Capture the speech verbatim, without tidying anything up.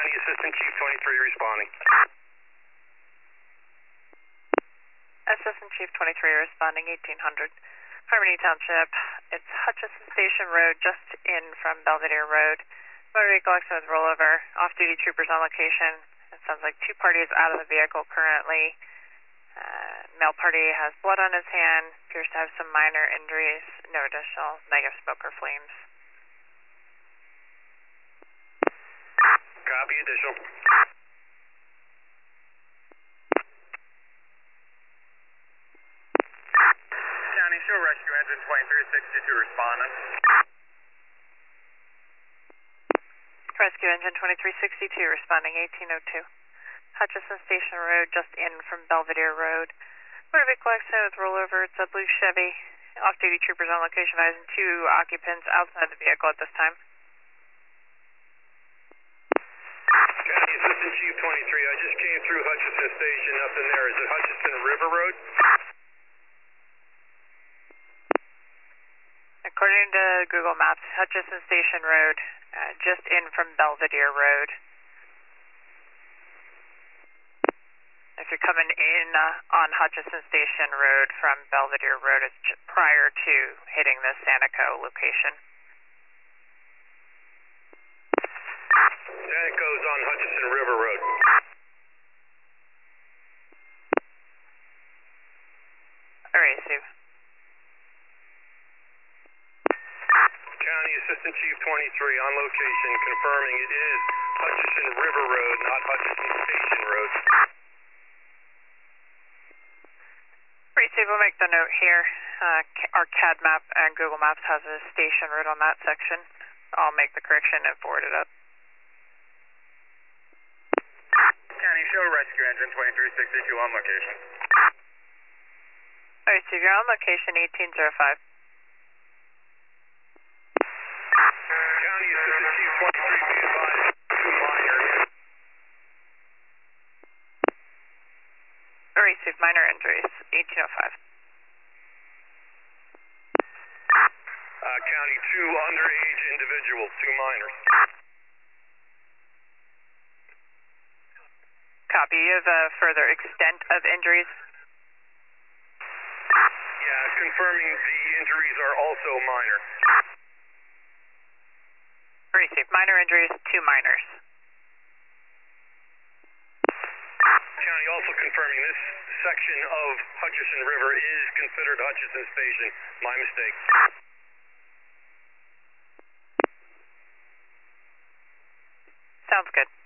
County Assistant Chief twenty-three responding. Assistant Chief twenty-three responding, eighteen hundred. Harmony Township, it's Hutchison Station Road, just in from Belvedere Road. Motor vehicle accident with rollover, off-duty troopers on location. It sounds like two parties out of the vehicle currently. Uh, male party has blood on his hand, appears to have some minor injuries, no additional negative smoke or flames. Copy, additional. County Show Rescue Engine twenty-three sixty-two responding. Rescue Engine twenty-three sixty-two responding, eighteen oh two. Hutchison Station Road, just in from Belvedere Road. Motor vehicle accident with rollover. It's a blue Chevy. Off-duty troopers on location, advising two occupants outside the vehicle at this time. County Assistant Chief twenty-three, I just came through Hutchison Station, nothing there. Is it Hutchison River Road? According to Google Maps, Hutchison Station Road, uh, just in from Belvedere Road. If you're coming in uh, on Hutchison Station Road from Belvedere Road, it's j- prior to hitting the Sanico location. Sanico's on Hutchison River Road. All right, Sue. County Assistant Chief twenty-three on location, confirming it is Hutchison River Road, not Hutchison Station Road. Great, Steve. We'll make the note here. Uh, ca- our C A D map and Google Maps has a station route on that section. I'll make the correction and forward it up. County Show Rescue Engine twenty-three sixty-two on location. All right, Steve. You're on location eighteen oh five. County Assistant Chief twenty-three, be advised, two minor. All right, Steve. Minor injuries, eighteen oh five. Uh, county, two underage individuals, two minors. Copy. You have a further extent of injuries? Yeah, confirming the injuries are also minor. All right, Steve. Minor injuries, two minors. County also confirming this section of Hutchison River is considered Hutchison Station. My mistake. Sounds good.